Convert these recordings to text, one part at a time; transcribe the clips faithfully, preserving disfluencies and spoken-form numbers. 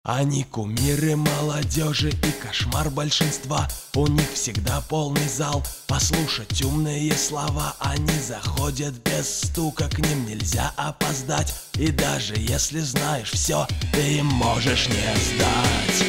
Они кумиры молодежи и кошмар большинства. У них всегда полный зал, послушать умные слова. Они заходят без стука, к ним нельзя опоздать. И даже если знаешь все, ты им можешь не сдать.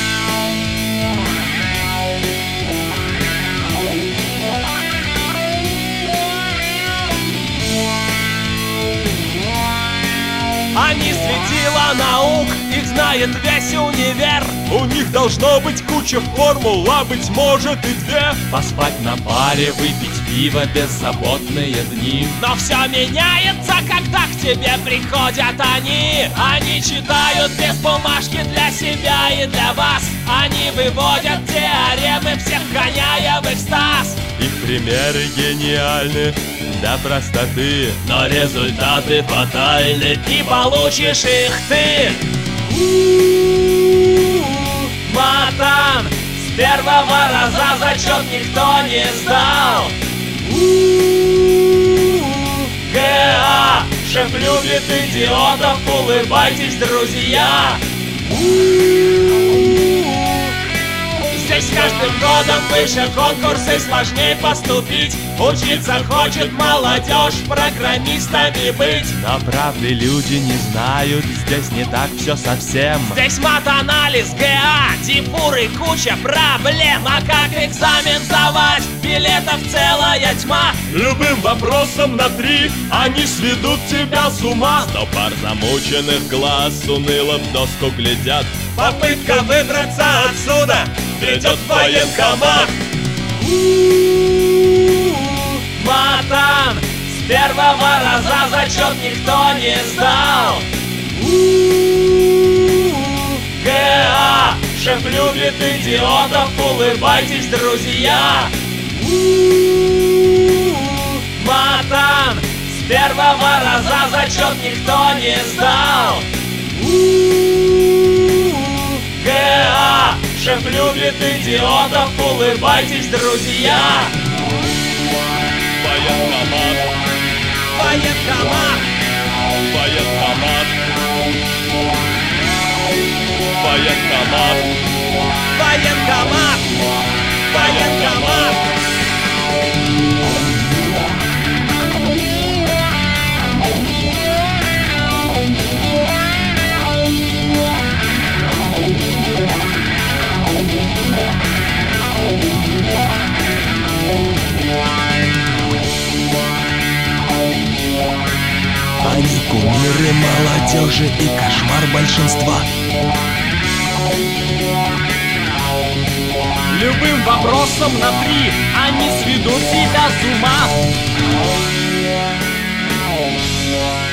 Они светила наук, их знает весь универ. У них должно быть куча формул, а быть может и две. Поспать на паре, выпить пиво, беззаботные дни. Но все меняется, когда к тебе приходят они. Они читают без бумажки для себя и для вас. Они выводят теоремы, всех гоняя в экстаз. Их примеры гениальны до простоты, но результаты фатальны, и получишь их ты. Матан, с первого раза зачет никто не сдал. ГА, шеф любит идиотов, улыбайтесь, друзья. Здесь с каждым годом выше конкурсы, сложнее поступить. Учиться хочет молодежь, программистами быть. Но правды люди не знают, здесь не так все совсем. Здесь мат-анализ, ГА, дипуры, куча проблем. А как экзамен сдавать? Билетов целая тьма. Любым вопросом на три они сведут тебя с ума. Сто пар замученных глаз уныло в доску глядят. Попытка выбраться отсюда ведет в военкомат. Матан, с первого раза зачет никто не сдал. ГА, шеф любит идиотов, улыбайтесь, друзья. Матан, с первого раза зачет никто не сдал. ГА, шеф любит идиотов, улыбайтесь, друзья. Военкомат, Военкомат, военкомат, военкомат, военкомат, военкомат. Они кумиры молодежи и кошмар большинства. Любым вопросом на три они сведут тебя с ума.